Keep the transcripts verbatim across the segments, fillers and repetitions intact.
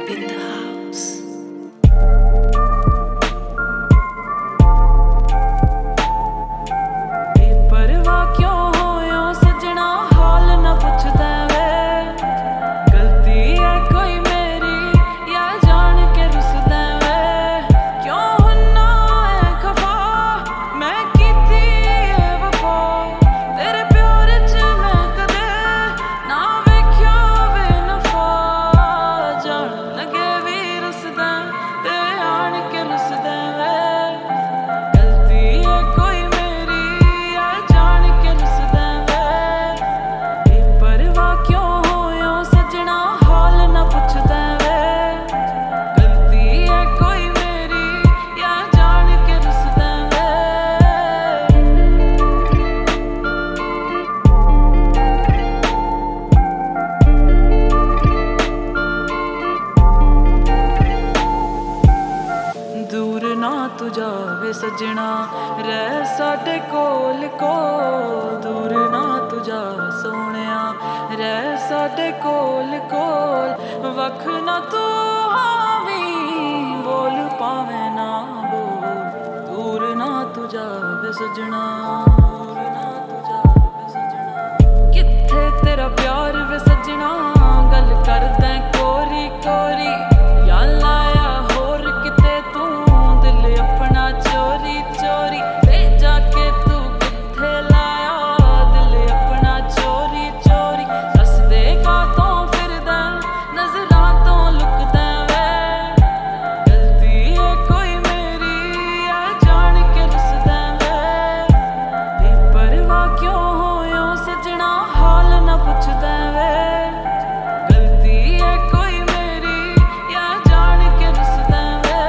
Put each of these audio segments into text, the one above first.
in the house. परवाह क्यों होयो सजना हाल न पुछदा वे गलती है कोई मेरी या जान के रुसदा वे क्यों हुन्ना है खफा मैं कीती है वफा तेरे प्यार च मैं कदे ना वेख्या वे नफा जान लगे भी रुसदा ते आन के रुसदा वे गलती है कोई मेरी या जान के रुसदा वे परवाह क्यों होयो सजना हाल न पुछदा वे गलती है कोई मेरी या जान के रुसदा वे दूर ना तू जावे सजना रह साडे कोल कोल दूर ना तू जा सोहणिया रह साडे कोल कोल वख ना तू हावी बोल पावे ना बोल दूर ना तू जावे सजना दूर ना तू जावे सजना कित्थे तेरा प्यार वे सजना गल करदा कोरी कोरी या लाया होर किते तू दिल अपना चोरी चोरी भेजा के तू कित्थे लाया दिल अपना चोरी चोरी दस देगा तो फिरदा नजरां तो लुकदा वे गलती है कोई मेरी या जान के रुसदा वे परवाह क्यों होयो सजना हाल न पुछदा वे गलती है कोई मेरी या जान के रुसदा वे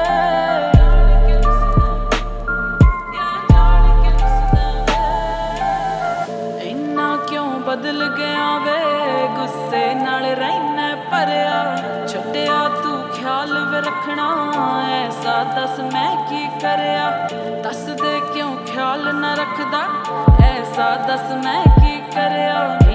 या जान के रुसदा वे इन्ना क्यों बदल गया वे गुस्से नाल रहना भरिया छड्डिया तू ख्याल वे रखना ऐसा दस मैं की करया दस दे क्यों ख्याल न रखदा ऐसा दस मैं की करया